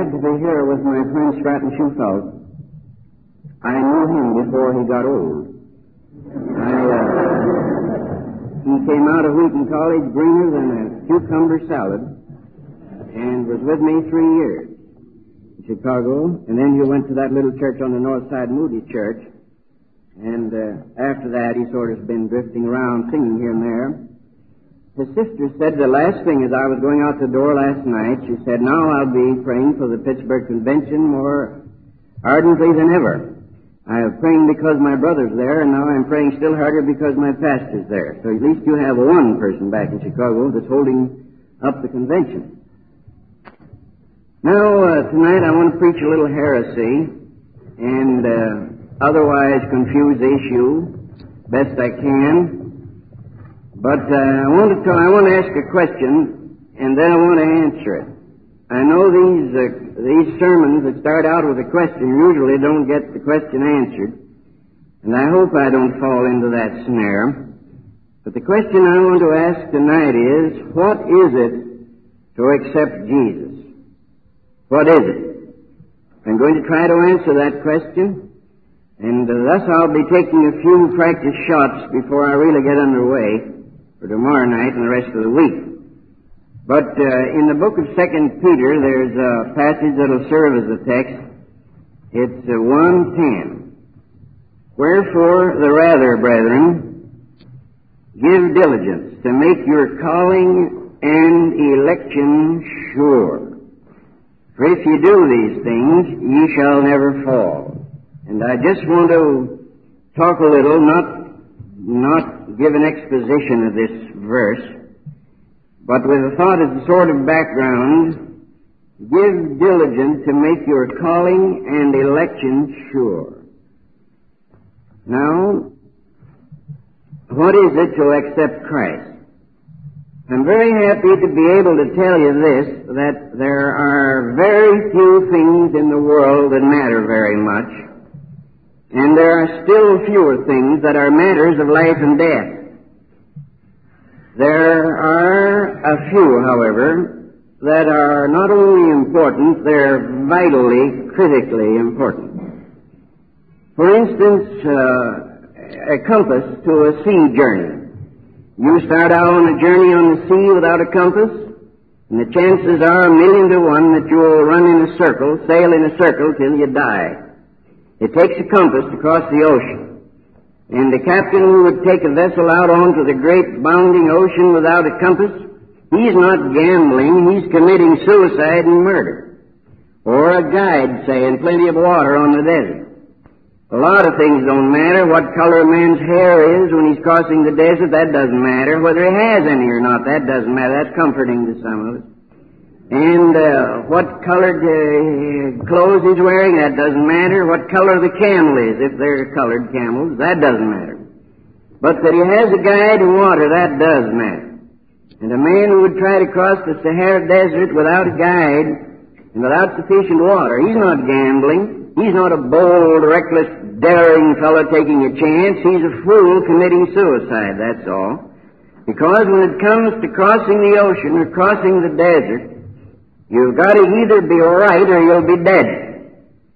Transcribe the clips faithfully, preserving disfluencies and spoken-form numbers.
glad to be here with my friend Stratton Schufelt. I knew him before he got old. I, uh, he came out of Wheaton College greener than a cucumber salad and was with me three years in Chicago. And then he went to that little church on the north side, Moody Church. And uh, after that, he sort of been drifting around singing here and there. His sister said the last thing as I was going out the door last night, she said, now I'll be praying for the Pittsburgh Convention more ardently than ever. I am praying because my brother's there, and now I'm praying still harder because my pastor's there. So at least you have one person back in Chicago that's holding up the convention. Now, uh, tonight I want to preach a little heresy and uh, otherwise confuse the issue best I can. But uh, I want to tell, I want to ask a question, and then I want to answer it. I know these uh, these sermons that start out with a question usually don't get the question answered, and I hope I don't fall into that snare. But the question I want to ask tonight is, what is it to accept Jesus? What is it? I'm going to try to answer that question, and uh, thus I'll be taking a few practice shots before I really get underway for tomorrow night and the rest of the week. But uh, in the book of Second Peter, there's a passage that'll serve as a text. It's uh, one ten. Wherefore, the rather, brethren, give diligence to make your calling and election sure. For if you do these things, ye shall never fall. And I just want to talk a little, not not give an exposition of this verse, but with a thought as a sort of background, give diligence to make your calling and election sure. Now, what is it to accept Christ? I'm very happy to be able to tell you this, that there are very few things in the world that matter very much. And there are still fewer things that are matters of life and death. There are a few, however, that are not only important, they're vitally, critically important. For instance, uh, a compass to a sea journey. You start out on a journey on the sea without a compass, and the chances are a million to one that you will run in a circle, sail in a circle till you die. It takes a compass to cross the ocean. And the captain who would take a vessel out onto the great bounding ocean without a compass, he's not gambling, he's committing suicide and murder. Or a guide, say, in plenty of water on the desert. A lot of things don't matter. What color a man's hair is when he's crossing the desert, that doesn't matter. Whether he has any or not, that doesn't matter. That's comforting to some of us. And uh, what colored uh, clothes he's wearing, that doesn't matter. What color the camel is, if they're colored camels, that doesn't matter. But that he has a guide in water, that does matter. And a man who would try to cross the Sahara Desert without a guide and without sufficient water, he's not gambling. He's not a bold, reckless, daring fellow taking a chance. He's a fool committing suicide, that's all. Because when it comes to crossing the ocean or crossing the desert, you've got to either be right or you'll be dead.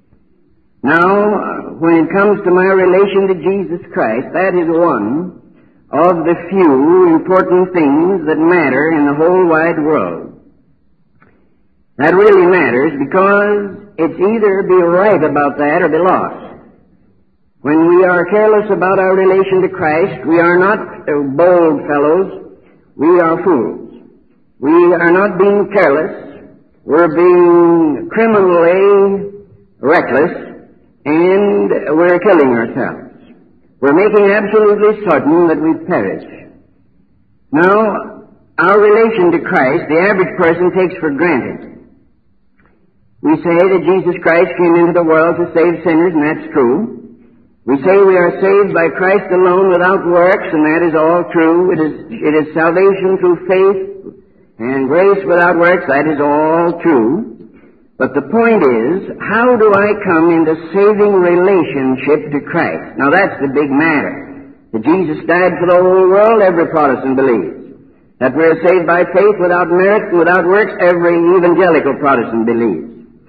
Now, when it comes to my relation to Jesus Christ, that is one of the few important things that matter in the whole wide world. That really matters because it's either be right about that or be lost. When we are careless about our relation to Christ, we are not bold fellows, we are fools. We are not being careless. We're being criminally reckless, and we're killing ourselves. We're making absolutely certain that we perish. Now, our relation to Christ, the average person takes for granted. We say that Jesus Christ came into the world to save sinners, and that's true. We say we are saved by Christ alone without works, and that is all true. It is, it is salvation through faith and grace without works, that is all true. But the point is, how do I come into saving relationship to Christ? Now that's the big matter. That Jesus died for the whole world, every Protestant believes. That we are saved by faith without merit and without works, every evangelical Protestant believes.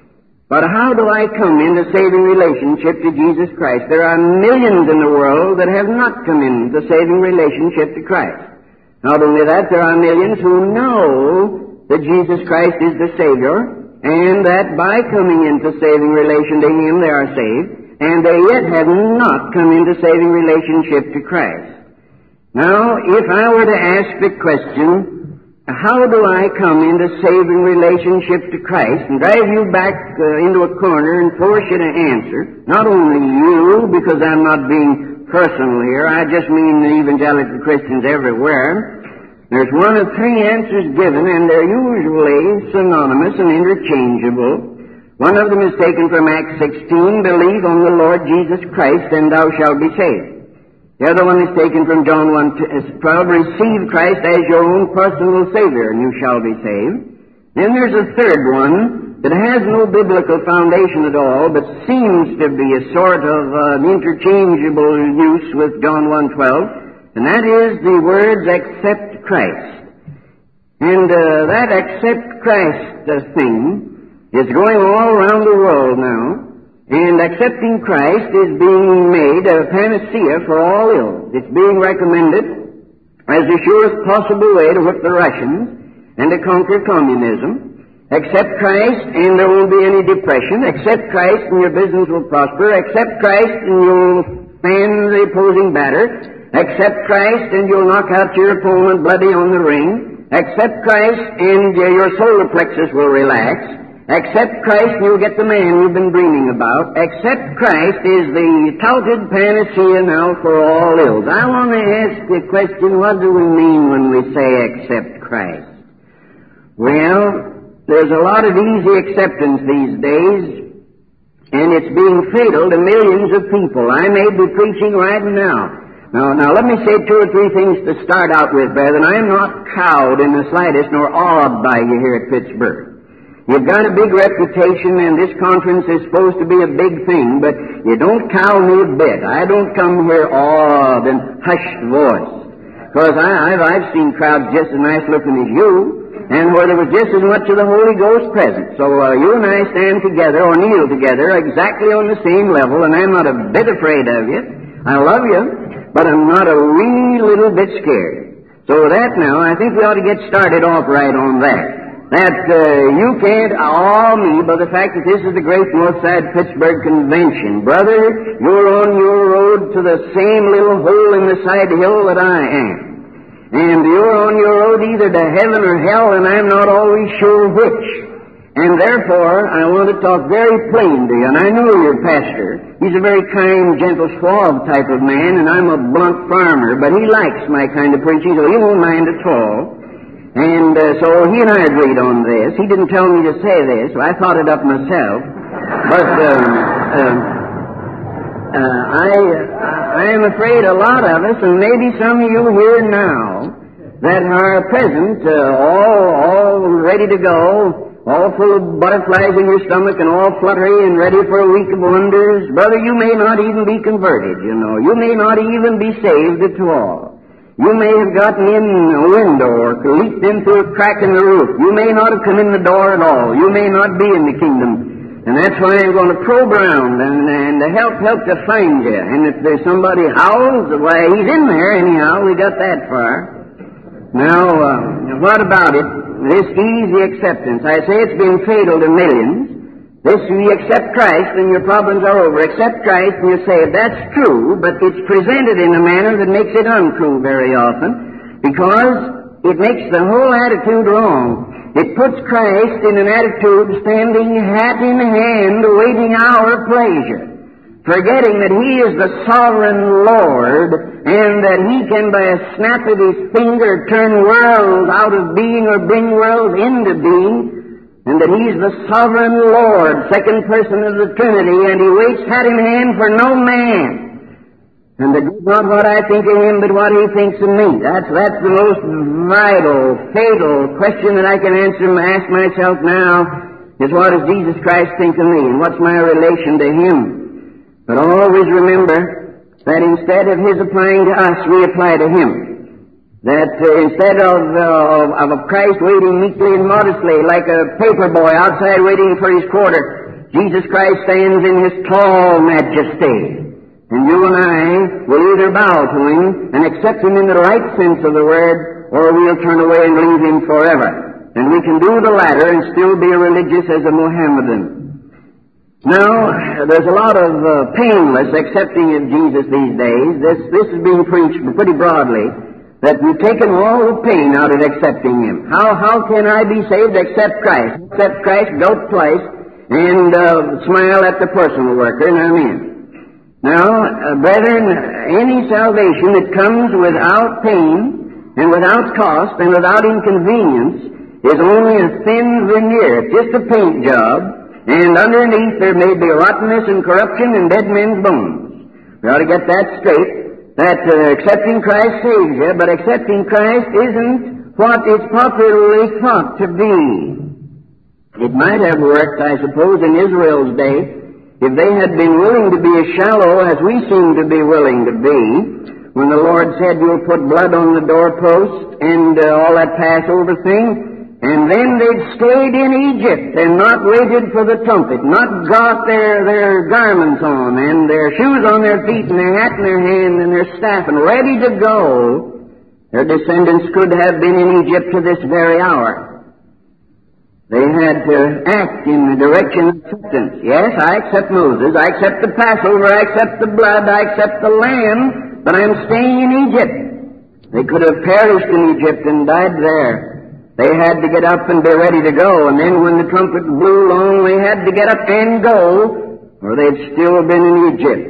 But how do I come into saving relationship to Jesus Christ? There are millions in the world that have not come into saving relationship to Christ. Not only that, there are millions who know that Jesus Christ is the Savior, and that by coming into saving relation to Him they are saved, and they yet have not come into saving relationship to Christ. Now, if I were to ask the question, how do I come into saving relationship to Christ, and drive you back uh, into a corner and force you to answer, not only you, because I'm not being personal here, I just mean the evangelical Christians everywhere. There's one of three answers given, and they're usually synonymous and interchangeable. One of them is taken from Acts sixteen, believe on the Lord Jesus Christ, and thou shalt be saved. The other one is taken from John one twelve, receive Christ as your own personal Savior, and you shall be saved. Then there's a third one that has no biblical foundation at all, but seems to be a sort of uh, interchangeable use with John one twelve, and that is the words, accept Christ. And uh, that accept Christ uh, thing is going all around the world now. And accepting Christ is being made a panacea for all ills. It's being recommended as the surest possible way to whip the Russians and to conquer communism. Accept Christ and there won't be any depression. Accept Christ and your business will prosper. Accept Christ and you'll fan the opposing batter. Accept Christ and you'll knock out your opponent bloody on the ring. Accept Christ and uh, your solar plexus will relax. Accept Christ and you'll get the man you've been dreaming about. Accept Christ is the touted panacea now for all ills. I want to ask the question, what do we mean when we say accept Christ? Well, there's a lot of easy acceptance these days, and it's being fatal to millions of people. I may be preaching right now. Now, now let me say two or three things to start out with, brethren. I'm not cowed in the slightest nor awed by you here at Pittsburgh. You've got a big reputation, and this conference is supposed to be a big thing, but you don't cow me a bit. I don't come here awed and hushed voice. Because I've, I've seen crowds just as nice looking as you, and where there was just as much of the Holy Ghost present. So uh, you and I stand together, or kneel together, exactly on the same level, and I'm not a bit afraid of you. I love you, but I'm not a wee little bit scared. So that now, I think we ought to get started off right on that. That uh, you can't awe me by the fact that this is the great Northside Pittsburgh Convention. Brother, you're on your road to the same little hole in the side hill that I am. And you're on your road either to heaven or hell, and I'm not always sure which. And therefore, I want to talk very plain to you. And I know your pastor. He's a very kind, gentle, suave type of man, and I'm a blunt farmer, but he likes my kind of preaching, so he won't mind at all. And uh, so he and I agreed on this. He didn't tell me to say this, so I thought it up myself. But um, uh, uh, I, I am afraid a lot of us, and maybe some of you here now, that are present, uh, all, all ready to go, all full of butterflies in your stomach and all fluttery and ready for a week of wonders. Brother, you may not even be converted, you know. You may not even be saved at all. You may have gotten in a window or leaped in through a crack in the roof. You may not have come in the door at all. You may not be in the kingdom. And that's why I'm going to probe around and, and to help help to find you. And if there's somebody howls, why, he's in there anyhow. We got that far. Now, uh, what about it? This easy acceptance. I say it's been fatal to millions. This, you accept Christ and your problems are over. Accept Christ and you're saved. That's true, but it's presented in a manner that makes it untrue very often, because it makes the whole attitude wrong. It puts Christ in an attitude standing hat in hand, awaiting our pleasure, forgetting that He is the sovereign Lord, and that He can, by a snap of His finger, turn worlds out of being or bring worlds into being, and that He's the sovereign Lord, second person of the Trinity, and He waits hat in hand for no man. And that is not what I think of Him, but what He thinks of me. That's, that's the most vital, fatal question that I can answer, ask myself now, is what does Jesus Christ think of me, and what's my relation to Him? But always remember that instead of His applying to us, we apply to Him. That uh, instead of, uh, of, of Christ waiting meekly and modestly like a paper boy outside waiting for his quarter, Jesus Christ stands in His tall majesty. And you and I will either bow to Him and accept Him in the right sense of the word, or we'll turn away and leave Him forever. And we can do the latter and still be religious as a Mohammedan. Now, there's a lot of uh, painless accepting of Jesus these days. This, this is being preached pretty broadly, that we've taken all the pain out of accepting Him. How, how can I be saved except Christ? Accept Christ, go twice, and uh, smile at the personal worker, and I'm in. Now, uh, brethren, any salvation that comes without pain and without cost and without inconvenience is only a thin veneer. It's just a paint job, and underneath there may be rottenness and corruption and dead men's bones. We ought to get that straight, that uh, accepting Christ saves you, but accepting Christ isn't what it's popularly thought to be. It might have worked, I suppose, in Israel's day, if they had been willing to be as shallow as we seem to be willing to be, when the Lord said, you'll put blood on the doorpost and uh, all that Passover thing, and then they'd stayed in Egypt and not waited for the trumpet, not got their, their garments on and their shoes on their feet and their hat in their hand and their staff and ready to go, their descendants could have been in Egypt to this very hour. They had to act in the direction of acceptance. Yes, I accept Moses, I accept the Passover, I accept the blood, I accept the lamb, but I'm staying in Egypt. They could have perished in Egypt and died there. They had to get up and be ready to go, and then when the trumpet blew long, they had to get up and go, or they'd still been in Egypt.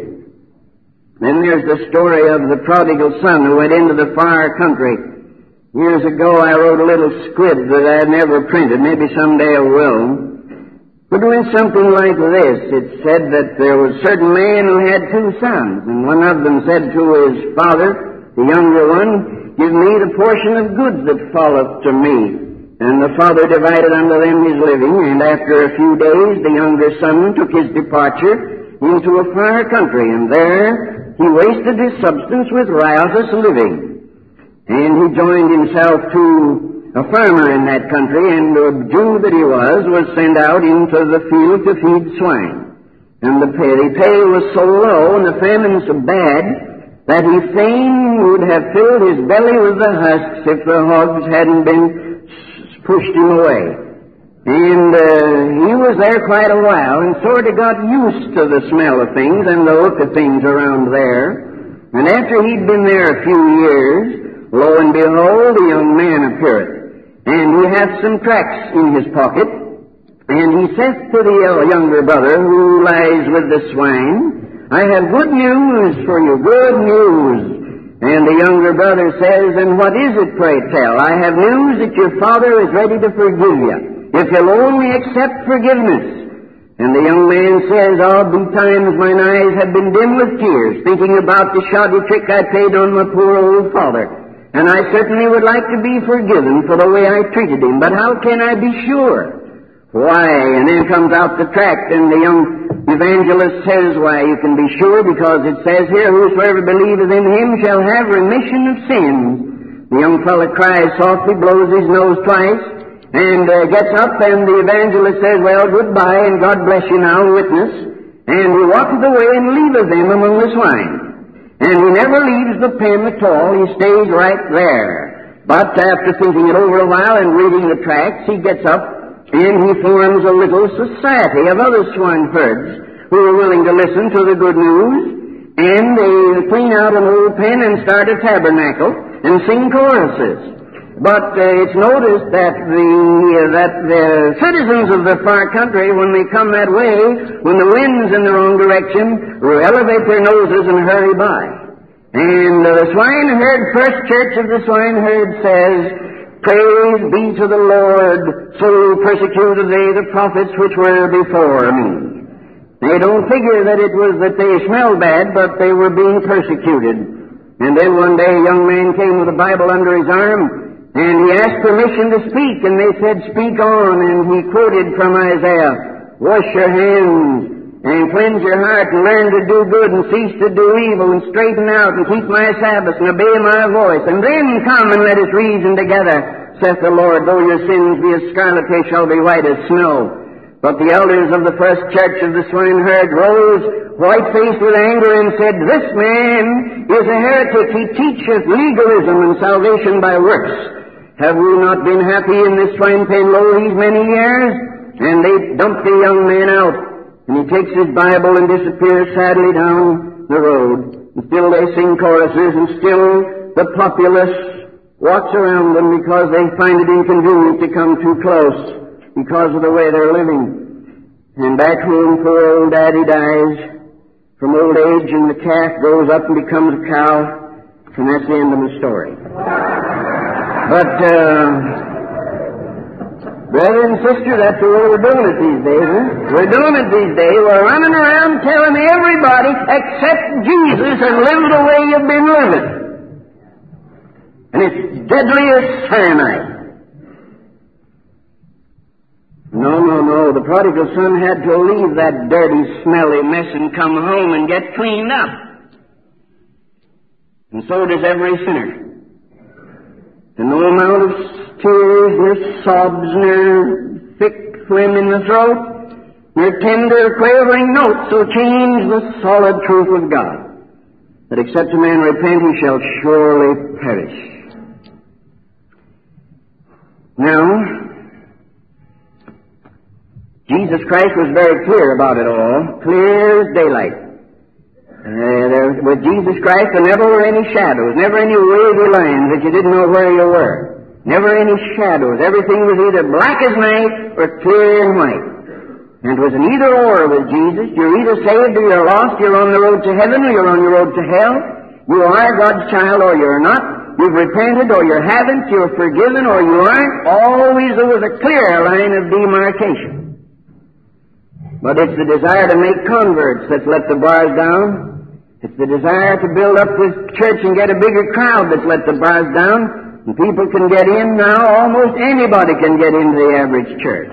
Then there's the story of the prodigal son who went into the far country. Years ago I wrote a little squib that I never printed. Maybe someday I will. But it went something like this. It said that there was a certain man who had two sons, and one of them said to his father, the younger one, give me the portion of goods that falleth to me. And the father divided unto them his living, and after a few days the younger son took his departure into a far country, and there he wasted his substance with riotous living. And he joined himself to a farmer in that country, and the Jew that he was was sent out into the field to feed swine. And the pay, the pay was so low and the famine so bad that he fain would have filled his belly with the husks if the hogs hadn't been pushed him away. And uh, he was there quite a while and sort of got used to the smell of things and the look of things around there. And after he'd been there a few years, lo and behold, a young man appeareth, and he hath some tracts in his pocket, and he saith to the younger brother who lies with the swine, I have good news for you, good news. And the younger brother says, and what is it, pray tell? I have news that your father is ready to forgive you, if you'll only accept forgiveness. And the young man says, all be times mine eyes have been dim with tears, thinking about the shoddy trick I played on my poor old father. And I certainly would like to be forgiven for the way I treated him, but how can I be sure? Why, and then comes out the tract, and the young evangelist says, why, you can be sure, because it says here, whosoever believeth in him shall have remission of sins. The young fellow cries softly, blows his nose twice, and uh, gets up, and the evangelist says, well, goodbye, and God bless you now, witness. And he walketh away and leaveth them among the swine. And he never leaves the pen at all. He stays right there. But after thinking it over a while and reading the tracts, he gets up and he forms a little society of other swineherds who are willing to listen to the good news. And they clean out an old pen and start a tabernacle and sing choruses. But uh, it's noticed that the uh, that the citizens of the far country, when they come that way, when the wind's in the wrong direction, elevate their noses and hurry by. And uh, the swineherd, First Church of the Swineherd says, praise be to the Lord, so persecuted they the prophets which were before me. They don't figure that it was that they smelled bad, but they were being persecuted. And then one day a young man came with a Bible under his arm, and he asked permission to speak, and they said, speak on, and he quoted from Isaiah, wash your hands, and cleanse your heart, and learn to do good, and cease to do evil, and straighten out, and keep my Sabbaths, and obey my voice, and then come and let us reason together, saith the Lord, though your sins be as scarlet, they shall be white as snow. But the elders of the first church of the swineherd rose white-faced with anger and said, This man is a heretic. He teacheth legalism and salvation by works. Have we not been happy in this swine pen lo these many years? And they dumped the young man out. And he takes his Bible and disappears sadly down the road. And still they sing choruses, and still the populace walks around them because they find it inconvenient to come too close because of the way they're living. And back home, poor old daddy dies from old age, and the calf grows up and becomes a cow, and that's the end of the story. But, uh, brother and sister, that's the way we're doing it these days, huh? We're doing it these days. We're running around telling everybody, accept Jesus and live the way you've been living. And it's deadly as cyanide. No, no, no. The prodigal son had to leave that dirty, smelly mess and come home and get cleaned up. And so does every sinner. And no amount of tears, nor sobs, nor thick phlegm in the throat, nor tender, quavering notes will change the solid truth of God, that except a man repent, he shall surely perish. Now, Jesus Christ was very clear about it all, clear as daylight. Uh, there, with Jesus Christ, there never were any shadows, never any wavy lines that you didn't know where you were. Never any shadows. Everything was either black as night or clear and white. And it was an either-or with Jesus. You're either saved or you're lost. You're on the road to heaven or you're on the road to hell. You are God's child or you're not. You've repented or you haven't. You're forgiven or you aren't. Always there was a clear line of demarcation. But it's the desire to make converts that's let the bars down. It's the desire to build up this church and get a bigger crowd that's let the bars down. And people can get in now. Almost anybody can get into the average church.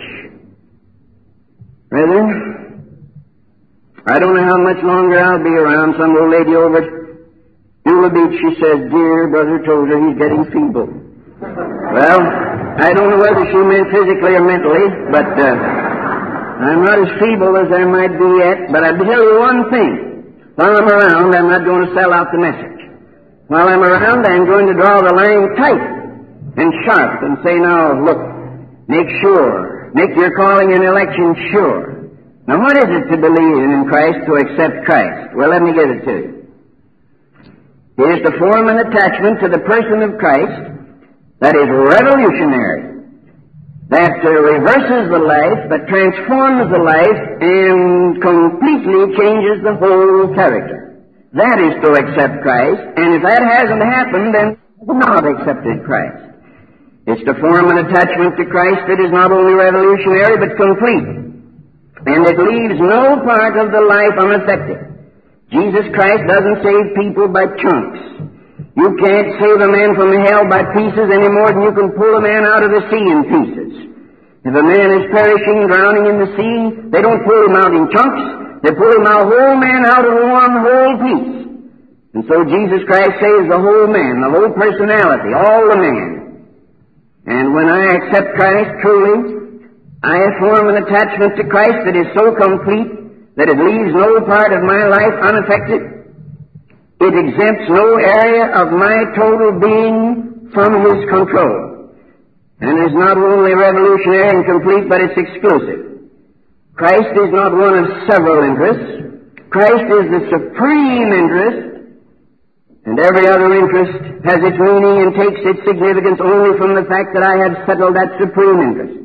Brethren, I don't know how much longer I'll be around. Some old lady over at Beulah Beach, she says, Dear Brother Tozer, he's getting feeble. Well, I don't know whether she meant physically or mentally, but uh, I'm not as feeble as I might be yet. But I'll tell you one thing. While I'm around, I'm not going to sell out the message. While I'm around, I'm going to draw the line tight and sharp and say, now, look, make sure, make your calling and election sure. Now, what is it to believe in Christ, to accept Christ? Well, let me give it to you. It is to form an attachment to the person of Christ that is revolutionary, that uh, reverses the life, that transforms the life, and completely changes the whole character. That is to accept Christ, and if that hasn't happened, then you've not accepted Christ. It's to form an attachment to Christ that is not only revolutionary, but complete, and it leaves no part of the life unaffected. Jesus Christ doesn't save people by chunks. You can't save a man from hell by pieces any more than you can pull a man out of the sea in pieces. If a man is perishing, drowning in the sea, they don't pull him out in chunks. They pull him out, whole man out of one whole piece. And so Jesus Christ saves the whole man, the whole personality, all the man. And when I accept Christ truly, I form an attachment to Christ that is so complete that it leaves no part of my life unaffected. It exempts no area of my total being from His control. And is not only revolutionary and complete, but it's exclusive. Christ is not one of several interests. Christ is the supreme interest, and every other interest has its meaning and takes its significance only from the fact that I have settled that supreme interest.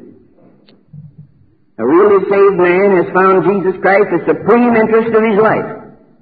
A really saved man has found Jesus Christ the supreme interest of his life.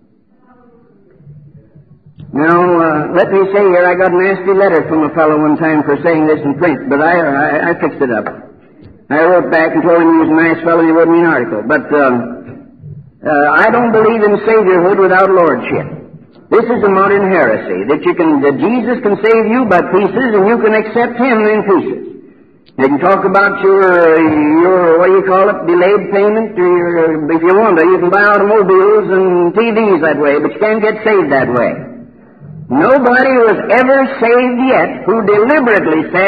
Now, uh, let me say here, I got a nasty letter from a fellow one time for saying this in print, but I, I, I fixed it up. I wrote back and told him he was a nice fellow and he wrote me an article. But um, uh, I don't believe in saviorhood without lordship. This is a modern heresy, that you can, that Jesus can save you by pieces and you can accept Him in pieces. You can talk about your, your, what do you call it, delayed payment, or your, if you want to, you can buy automobiles and T Vs that way, but you can't get saved that way. Nobody was ever saved yet who deliberately said,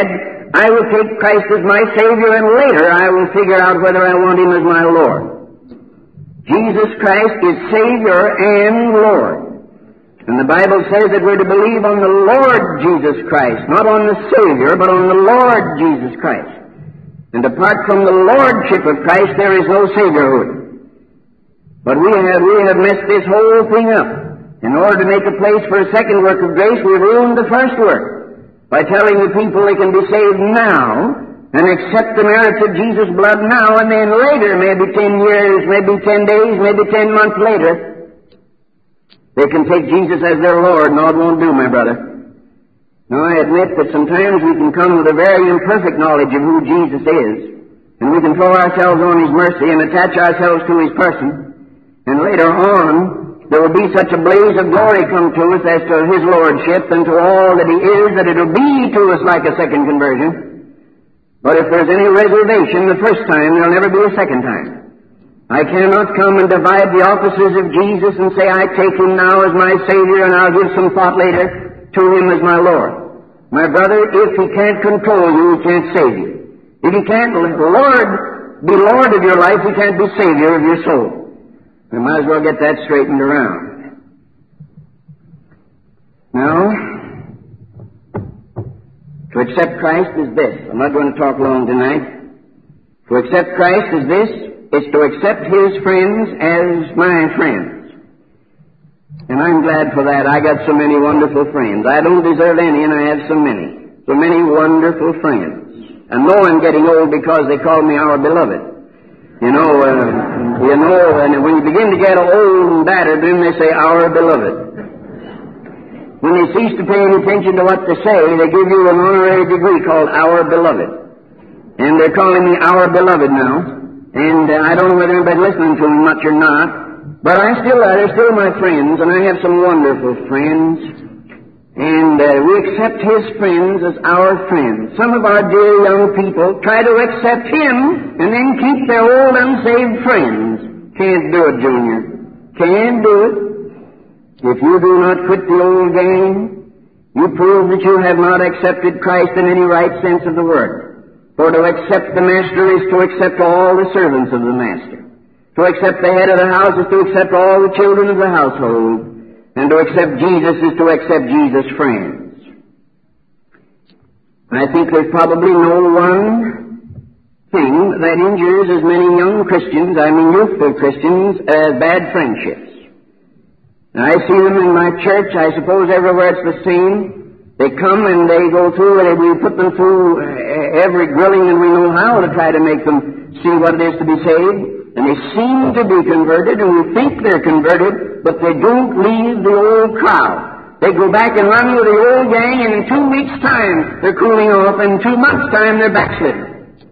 I will take Christ as my Savior, and later I will figure out whether I want Him as my Lord. Jesus Christ is Savior and Lord. And the Bible says that we're to believe on the Lord Jesus Christ, not on the Savior, but on the Lord Jesus Christ. And apart from the Lordship of Christ, there is no Saviorhood. But we have, we have messed this whole thing up. In order to make a place for a second work of grace, we've ruined the first work by telling the people they can be saved now and accept the merits of Jesus' blood now, and then later, maybe ten years, maybe ten days, maybe ten months later, they can take Jesus as their Lord. No, it won't do, my brother. Now, I admit that sometimes we can come with a very imperfect knowledge of who Jesus is, and we can throw ourselves on His mercy and attach ourselves to His person, and later on, there will be such a blaze of glory come to us as to His Lordship and to all that He is, that it will be to us like a second conversion. But if there's any reservation the first time, there'll never be a second time. I cannot come and divide the offices of Jesus and say, I take Him now as my Savior and I'll give some thought later to Him as my Lord. My brother, if He can't control you, He can't save you. If He can't, Lord, be Lord of your life, He can't be Savior of your soul. We might as well get that straightened around. Now, to accept Christ is this. I'm not going to talk long tonight. To accept Christ is this. It's to accept His friends as my friends. And I'm glad for that. I got so many wonderful friends. I don't deserve any, and I have so many. So many wonderful friends. And know I'm getting old because they call me our beloved. You know, uh, you know, and when you begin to get old and battered, then they say, our beloved. When they cease to pay any attention to what they say, they give you an honorary degree called our beloved. And they're calling me our beloved now. And uh, I don't know whether anybody's listening to me much or not, but I still, uh, they're still my friends, and I have some wonderful friends. And uh, we accept His friends as our friends. Some of our dear young people try to accept Him and then keep their old unsaved friends. Can't do it, Junior. Can't do it. If you do not quit the old game, you prove that you have not accepted Christ in any right sense of the word. For to accept the master is to accept all the servants of the master. To accept the head of the house is to accept all the children of the household. And to accept Jesus is to accept Jesus' friends. I think there's probably no one thing that injures as many young Christians, I mean youthful Christians, as bad friendships. And I see them in my church. I suppose everywhere it's the same. They come and they go through, and we put them through every grilling that we know how to try to make them see what it is to be saved. And they seem to be converted, and we think they're converted, but they don't leave the old crowd. They go back and run with the old gang, and in two weeks' time they're cooling off, and in two months' time they're backslidden.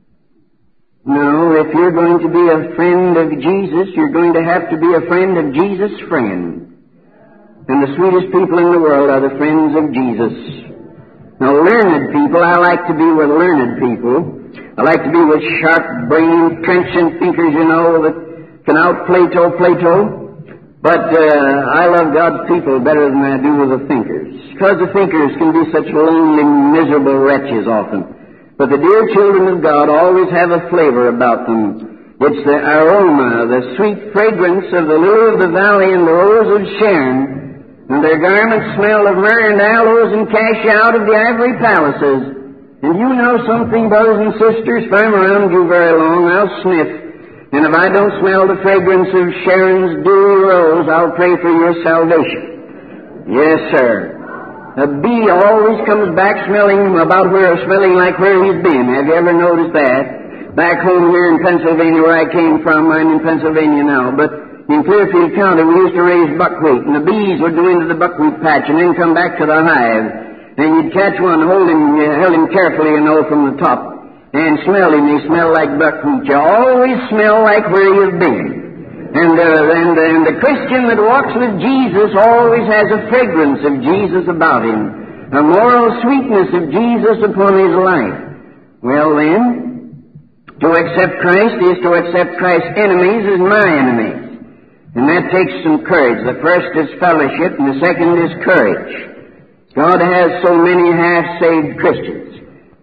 No, if you're going to be a friend of Jesus, you're going to have to be a friend of Jesus' friend. And the sweetest people in the world are the friends of Jesus. Now, learned people, I like to be with learned people. I like to be with sharp-brained, trenchant thinkers, you know, that can out-Plato Plato. But uh, I love God's people better than I do with the thinkers. Because the thinkers can be such lonely, miserable wretches often. But the dear children of God always have a flavor about them. It's the aroma, the sweet fragrance of the lily of the valley and the rose of Sharon. And their garments smell of myrrh and aloes and cassia out of the ivory palaces. And you know something, brothers and sisters, if I'm around you very long, I'll sniff. And if I don't smell the fragrance of Sharon's dewy rose, I'll pray for your salvation. Yes, sir. A bee always comes back smelling about where, smelling like where he's been. Have you ever noticed that? Back home here in Pennsylvania, where I came from, I'm in Pennsylvania now, but in Clearfield County, we used to raise buckwheat, and the bees would go into the buckwheat patch and then come back to the hive. And you'd catch one, hold him, you held him carefully, you know, from the top, and smell him. He smelled like buckwheat. You always smell like where you've been. And, uh, and, uh, and the Christian that walks with Jesus always has a fragrance of Jesus about him, a moral sweetness of Jesus upon his life. Well, then, to accept Christ is to accept Christ's enemies as my enemies. And that takes some courage. The first is fellowship, and the second is courage. God has so many half-saved Christians.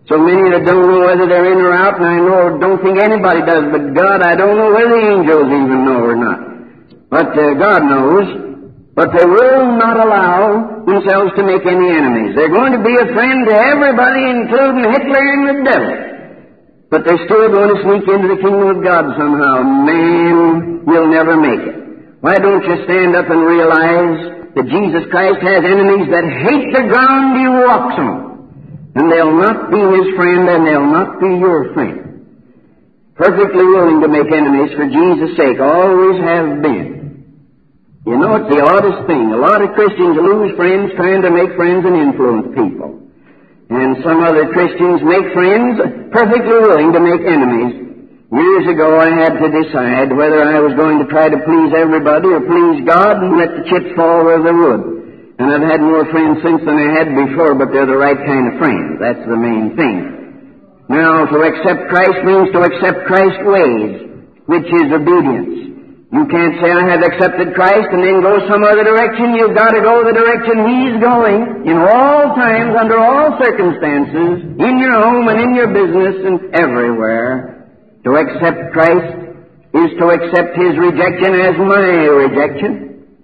So many that don't know whether they're in or out, and I know, don't think anybody does, but God, I don't know whether the angels even know or not. But uh, God knows. But they will not allow themselves to make any enemies. They're going to be a friend to everybody, including Hitler and the devil. But they're still going to sneak into the kingdom of God somehow. Man will never make it. Why don't you stand up and realize that Jesus Christ has enemies that hate the ground He walks on? And they'll not be His friend, and they'll not be your friend. Perfectly willing to make enemies for Jesus' sake, always have been. You know, it's the oddest thing. A lot of Christians lose friends trying to make friends and influence people. And some other Christians make friends perfectly willing to make enemies. Years ago I had to decide whether I was going to try to please everybody or please God and let the chips fall where they would. And I've had more friends since than I had before, but they're the right kind of friends. That's the main thing. Now, to accept Christ means to accept Christ's ways, which is obedience. You can't say, I have accepted Christ, and then go some other direction. You've got to go the direction He's going, in all times, under all circumstances, in your home and in your business and everywhere. To accept Christ is to accept His rejection as my rejection.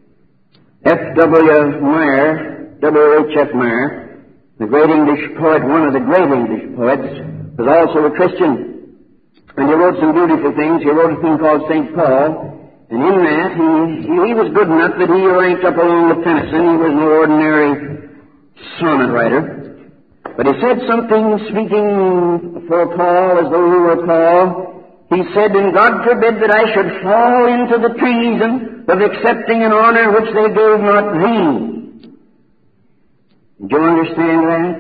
F W Meyer, W H F Meyer, the great English poet, one of the great English poets, was also a Christian. And he wrote some beautiful things. He wrote a thing called Saint Paul. And in that, he, he, he was good enough that he ranked up along with Tennyson. He was no ordinary sonnet writer. But he said something, speaking for Paul as though he were Paul. He said, and God forbid that I should fall into the treason of accepting an honor which they gave not thee. Do you understand that?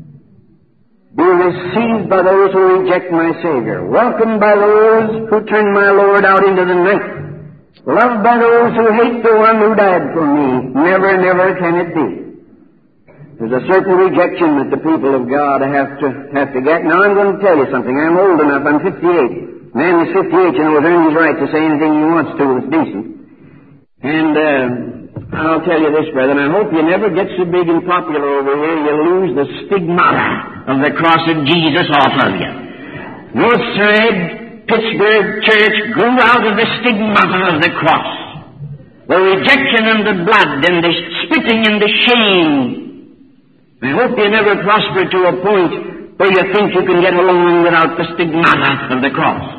Be received by those who reject my Savior. Welcomed by those who turn my Lord out into the night. Loved by those who hate the one who died for me. Never, never can it be. There's a certain rejection that the people of God have to have to get. Now I'm going to tell you something. I'm old enough. I'm fifty-eight. Man is fifty-eight, you know, has earned his right to say anything he wants to that's decent. And uh, I'll tell you this, brethren, I hope you never get so big and popular over here you lose the stigmata of the cross of Jesus off of you. Northside Pittsburgh Church grew out of the stigmata of the cross. The rejection and the blood and the spitting and the shame. I hope you never prosper to a point where you think you can get along without the stigmata of the cross.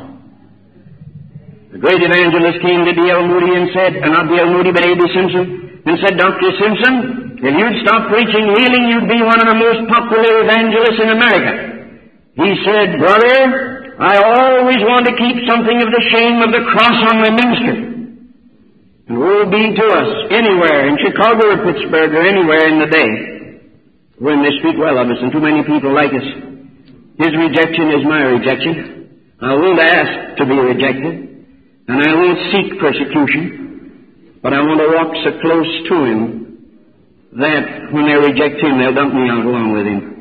The great evangelist came to D L Moody and said, uh, not D L Moody, but A B Simpson, and said, Doctor Simpson, if you'd stop preaching healing, you'd be one of the most popular evangelists in America. He said, brother, I always want to keep something of the shame of the cross on my ministry. And woe be to us, anywhere, in Chicago or Pittsburgh or anywhere in the day, when they speak well of us and too many people like us. His rejection is my rejection. I won't ask to be rejected. And I won't seek persecution, but I want to walk so close to Him that when they reject Him, they'll dump me out along with Him.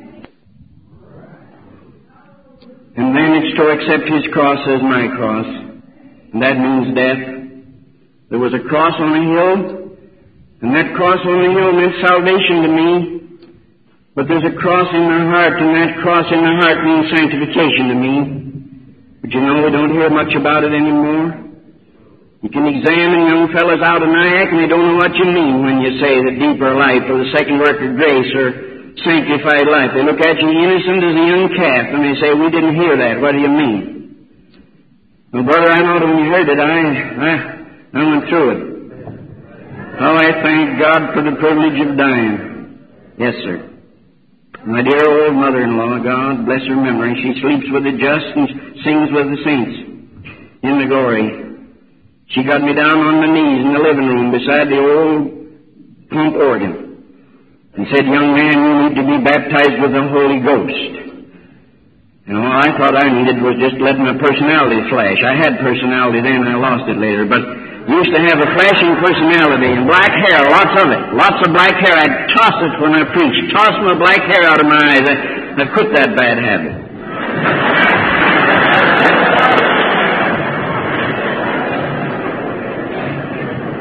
And then it's to accept His cross as my cross. And that means death. There was a cross on a hill, and that cross on the hill meant salvation to me. But there's a cross in the heart, and that cross in the heart means sanctification to me. But you know, we don't hear much about it anymore. You can examine young fellas out of Nyack, and they don't know what you mean when you say the deeper life or the second work of grace or sanctified life. They look at you innocent as a young calf, and they say, we didn't hear that. What do you mean? Well, brother, I know that when you heard it, I, I, I went through it. Oh, I thank God for the privilege of dying. Yes, sir. My dear old mother-in-law, God bless her memory, she sleeps with the just and sings with the saints in the glory. She got me down on my knees in the living room beside the old pump organ and said, young man, you need to be baptized with the Holy Ghost. And all I thought I needed was just letting my personality flash. I had personality then, I lost it later, but I used to have a flashing personality and black hair, lots of it, lots of black hair. I'd toss it when I preached, toss my black hair out of my eyes. I, I quit that bad habit.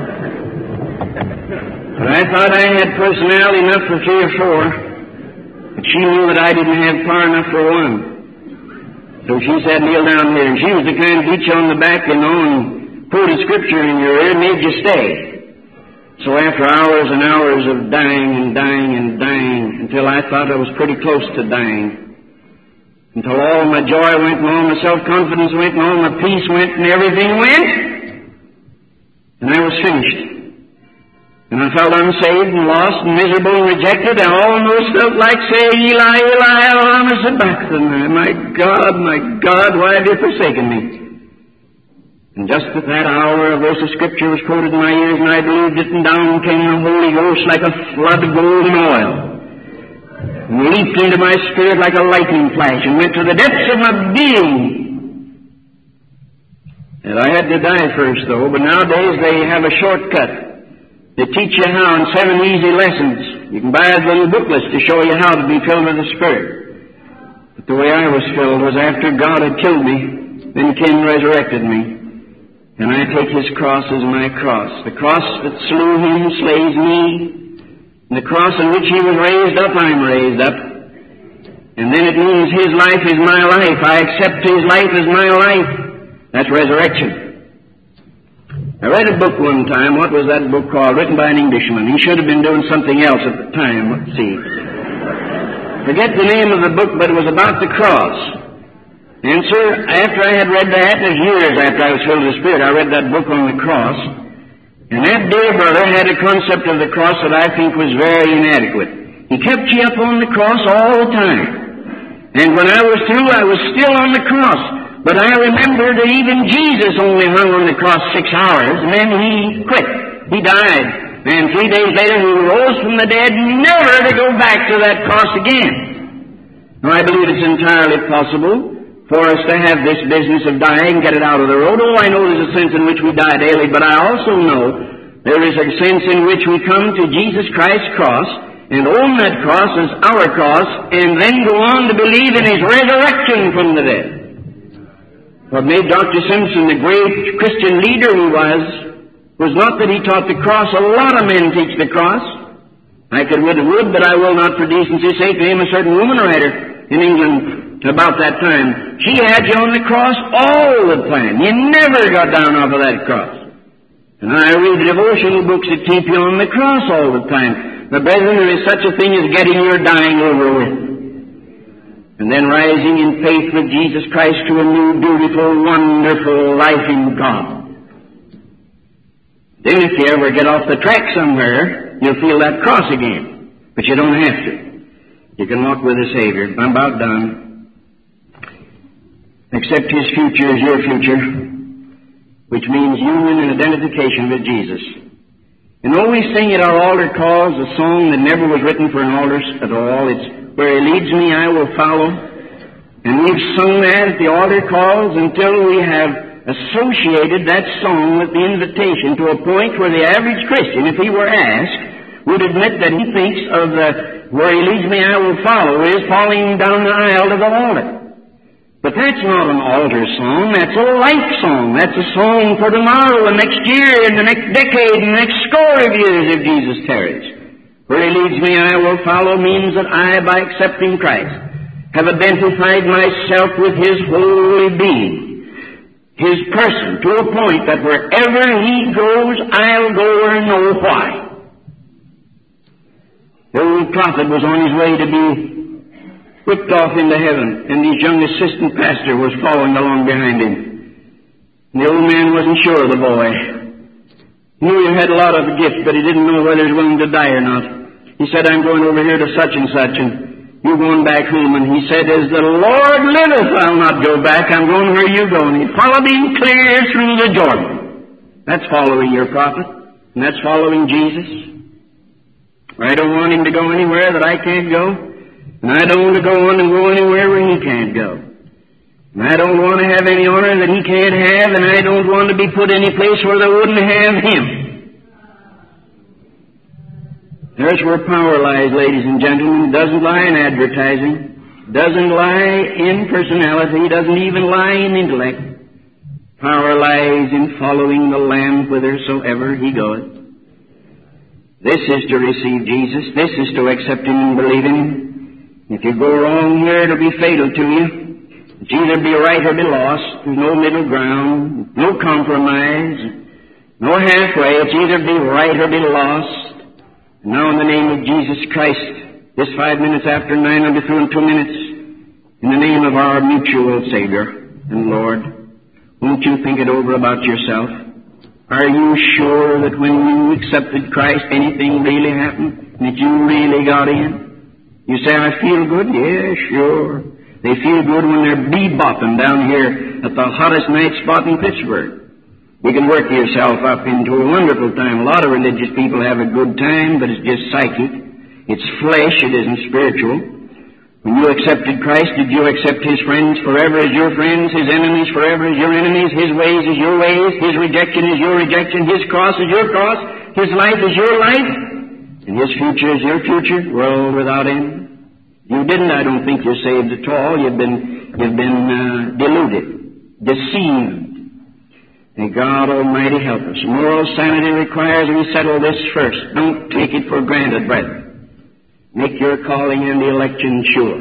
But I thought I had personality enough for three or four. But she knew that I didn't have power enough for one. So she said, kneel down here. And she was the kind of beat you on the back, you know, and quoted scripture in your ear and made you stay. So after hours and hours of dying and dying and dying, until I thought I was pretty close to dying, until all my joy went and all my self-confidence went and all my peace went and everything went, and I was finished. And I felt unsaved and lost and miserable and rejected, and almost felt like saying, Eli, Eli, lama sabachthani. My God, my God, why have you forsaken me? And just at that hour, a verse of Scripture was quoted in my ears, and I believed it, and down came the Holy Ghost like a flood of golden oil, and leaped into my spirit like a lightning flash, and went to the depths of my being. And I had to die first, though, but nowadays they have a shortcut. They teach you how in seven easy lessons. You can buy a little booklets to show you how to be filled with the Spirit. But the way I was filled was after God had killed me, then Ken resurrected me. And I take His cross as my cross. The cross that slew Him slays me. And the cross in which He was raised up, I'm raised up. And then it means His life is my life. I accept His life as my life. That's resurrection. I read a book one time. What was that book called? Written by an Englishman. He should have been doing something else at the time. Let's see. Forget the name of the book, but it was about the cross. And, sir, after I had read that, there's years after I was filled with the Spirit, I read that book on the cross. And that dear brother had a concept of the cross that I think was very inadequate. He kept you up on the cross all the time. And when I was through, I was still on the cross. But I remember that even Jesus only hung on the cross six hours, and then He quit. He died. And three days later He rose from the dead, never to go back to that cross again. Now, I believe it's entirely possible for us to have this business of dying, get it out of the road. Oh, I know there's a sense in which we die daily, but I also know there is a sense in which we come to Jesus Christ's cross and own that cross as our cross, and then go on to believe in His resurrection from the dead. What made Doctor Simpson the great Christian leader he was, was not that he taught the cross. A lot of men teach the cross. I could would, would, but I will not for decency's sake name a certain woman writer in England about that time. She had you on the cross all the time. You never got down off of that cross. And I read devotional books that keep you on the cross all the time. But brethren, there is such a thing as getting your dying over with, and then rising in faith with Jesus Christ to a new, beautiful, wonderful life in God. Then if you ever get off the track somewhere, you'll feel that cross again. But you don't have to. You can walk with the Savior. I'm about done. Accept His future as your future, which means union and identification with Jesus. And always sing at our altar calls a song that never was written for an altar at all. It's Where He leads me, I will follow. And we've sung that at the altar calls until we have associated that song with the invitation to a point where the average Christian, if he were asked, would admit that he thinks of the Where He leads me, I will follow is falling down the aisle to the altar. But that's not an altar song. That's a life song. That's a song for tomorrow and next year and the next decade and the next score of years if Jesus tarries. Where He leads me, I will follow means that I, by accepting Christ, have identified myself with His holy being, His person, to a point that wherever He goes, I'll go or know why. The old prophet was on his way to be whipped off into heaven, and his young assistant pastor was following along behind him. And the old man wasn't sure of the boy. He knew he had a lot of gifts, but he didn't know whether he was willing to die or not. He said, I'm going over here to such and such, and you're going back home. And he said, as the Lord liveth, I'll not go back. I'm going where you go. And he followed him clear through the Jordan. That's following your prophet, and that's following Jesus. I don't want Him to go anywhere that I can't go, and I don't want to go on and go anywhere where He can't go. And I don't want to have any honor that He can't have, and I don't want to be put any place where they wouldn't have Him. There's where power lies, ladies and gentlemen. It doesn't lie in advertising. It doesn't lie in personality. It doesn't even lie in intellect. Power lies in following the Lamb whithersoever He goeth. This is to receive Jesus. This is to accept Him and believe in Him. If you go wrong here, it'll be fatal to you. It's either be right or be lost. There's no middle ground, no compromise, no halfway. It's either be right or be lost. And now in the name of Jesus Christ, this five minutes after nine, I'll be through in two minutes. In the name of our mutual Savior and Lord, won't you think it over about yourself? Are you sure that when you accepted Christ, anything really happened? That you really got in? You say, I feel good? Yeah, sure. They feel good when they're bebopping down here at the hottest night spot in Pittsburgh. You can work yourself up into a wonderful time. A lot of religious people have a good time, but it's just psychic. It's flesh, it isn't spiritual. When you accepted Christ, did you accept His friends forever as your friends, His enemies forever as your enemies, His ways as your ways, His rejection is your rejection, His cross is your cross, His life is your life, and His future is your future, world without end? You didn't, I don't think you're saved at all. You've been, you've been uh, deluded, deceived. May God Almighty help us. Moral sanity requires we settle this first. Don't take it for granted, brethren. Make your calling and the election sure.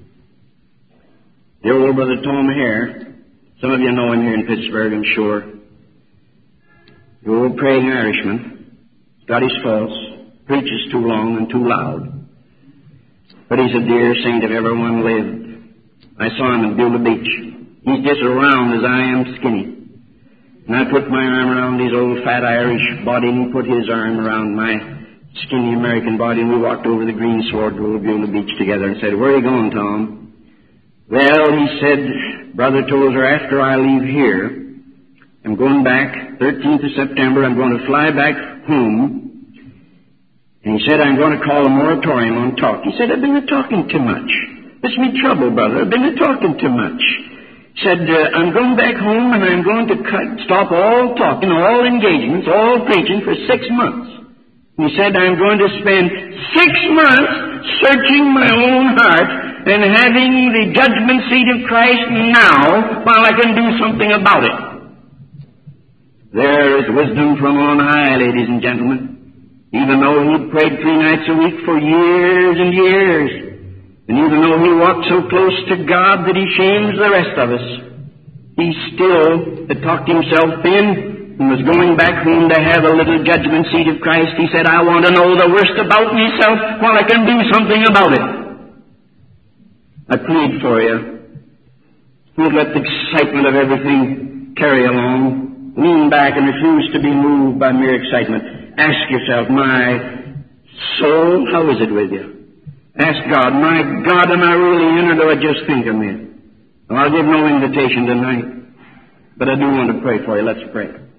The old Brother Tom Hare, some of you know him here in Pittsburgh, I'm sure. The old praying Irishman. He's got his faults, preaches too long and too loud. But he's a dear saint if ever one lived. I saw him at Beulah Beach. He's just as round as I am skinny. And I put my arm around his old fat Irish body, and he put his arm around my skinny American body, and we walked over the greensward to old Beulah Beach together and said, where are you going, Tom? Well, he said, Brother Tozer, after I leave here, I'm going back, thirteenth of September, I'm going to fly back home. And he said, I'm going to call a moratorium on talk. He said, I've been talking too much. This is me trouble, brother. I've been talking too much. He said, uh, I'm going back home and I'm going to cut, stop all talking, all engagements, all preaching for six months. He said, I'm going to spend six months searching my own heart and having the judgment seat of Christ now while I can do something about it. There is wisdom from on high, ladies and gentlemen. Even though he prayed three nights a week for years and years, and even though he walked so close to God that he shames the rest of us, he still had talked himself in and was going back home to have a little judgment seat of Christ. He said, I want to know the worst about myself while I can do something about it. I plead for you. Don't let the excitement of everything carry along. Lean back and refuse to be moved by mere excitement. Ask yourself, my soul, how is it with you? Ask God, my God, am I really in, or do I just think I'm in? Well, I'll give no invitation tonight, but I do want to pray for you. Let's pray.